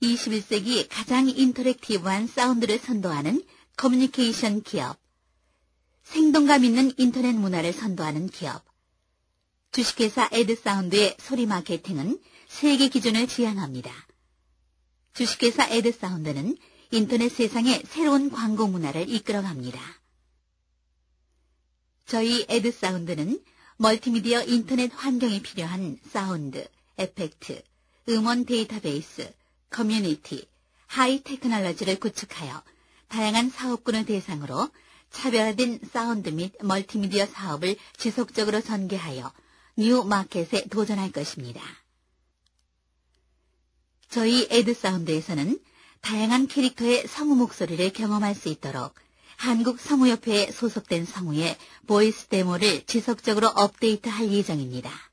21세기 가장 인터랙티브한 사운드를 선도하는 커뮤니케이션 기업, 생동감 있는 인터넷 문화를 선도하는 기업, 주식회사 에드사운드의 소리 마케팅은 세계 기준을 지향합니다. 주식회사 에드사운드는 인터넷 세상의 새로운 광고 문화를 이끌어갑니다. 저희 에드사운드는 멀티미디어 인터넷 환경에 필요한 사운드, 에펙트, 음원 데이터베이스, 커뮤니티, 하이 테크놀로지를 구축하여 다양한 사업군을 대상으로 차별화된 사운드 및 멀티미디어 사업을 지속적으로 전개하여 뉴 마켓에 도전할 것입니다. 저희 에드사운드에서는 다양한 캐릭터의 성우 목소리를 경험할 수 있도록 한국 성우협회에 소속된 성우의 보이스 데모를 지속적으로 업데이트할 예정입니다.